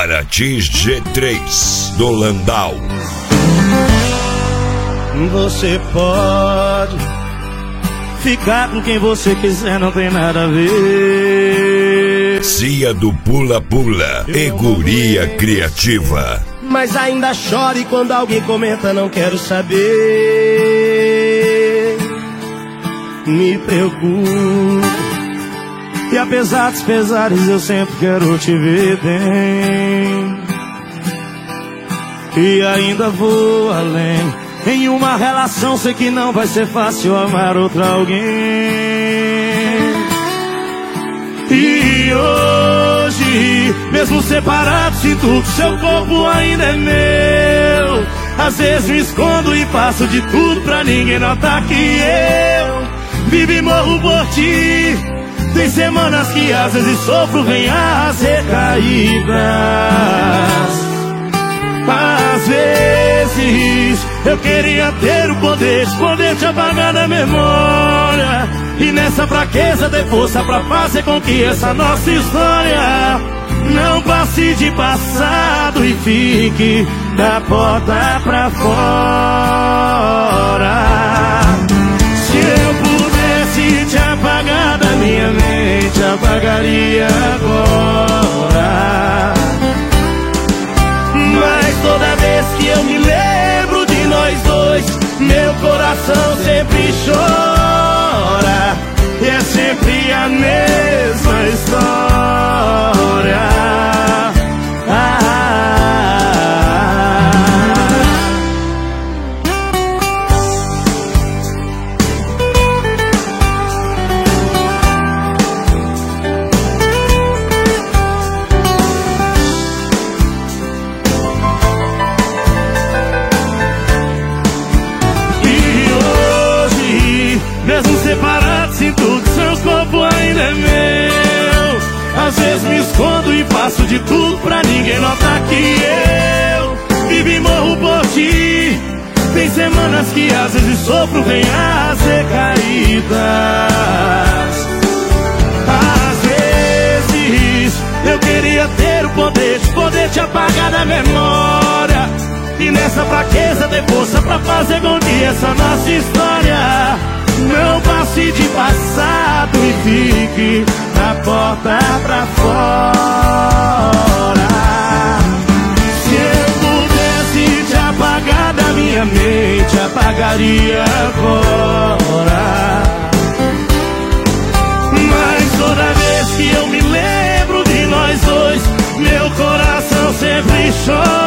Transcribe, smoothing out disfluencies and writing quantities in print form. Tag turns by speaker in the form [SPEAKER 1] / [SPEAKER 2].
[SPEAKER 1] Marantins G3 do Landau.
[SPEAKER 2] Você pode ficar com quem você quiser, não tem nada a ver.
[SPEAKER 1] Cia do Pula Pula e Guria Criativa.
[SPEAKER 2] Mas ainda chore quando alguém comenta, não quero saber. Me preocupo, e apesar dos pesares eu sempre quero te ver bem. E ainda vou além. Em uma relação sei que não vai ser fácil amar outra alguém. E hoje, mesmo separado, sinto que seu corpo ainda é meu. Às vezes me escondo e faço de tudo pra ninguém notar que eu vivo e morro por ti. Tem semanas que às vezes sofro, vem as recaídas. Às vezes eu queria ter o poder de te apagar da memória. E nessa fraqueza ter força pra fazer com que essa nossa história não passe de passado e fique da porta pra fora. Se eu pudesse te apagar da minha mente, apagaria agora. Mas toda vez que eu me lembro de nós dois, meu coração sempre chora. E é sempre a mesma história. Mesmo separado, sinto que seu corpo ainda é meu. Às vezes me escondo e faço de tudo pra ninguém notar que eu vivo e morro por ti. Tem semanas que às vezes sofro, vem as recaídas. Às vezes eu queria ter o poder de te apagar da memória. E nessa fraqueza ter força pra fazer com que essa nossa história não passe de passado e fique da porta pra fora. Se eu pudesse te apagar da minha mente, apagaria agora. Mas toda vez que eu me lembro de nós dois, meu coração sempre chora.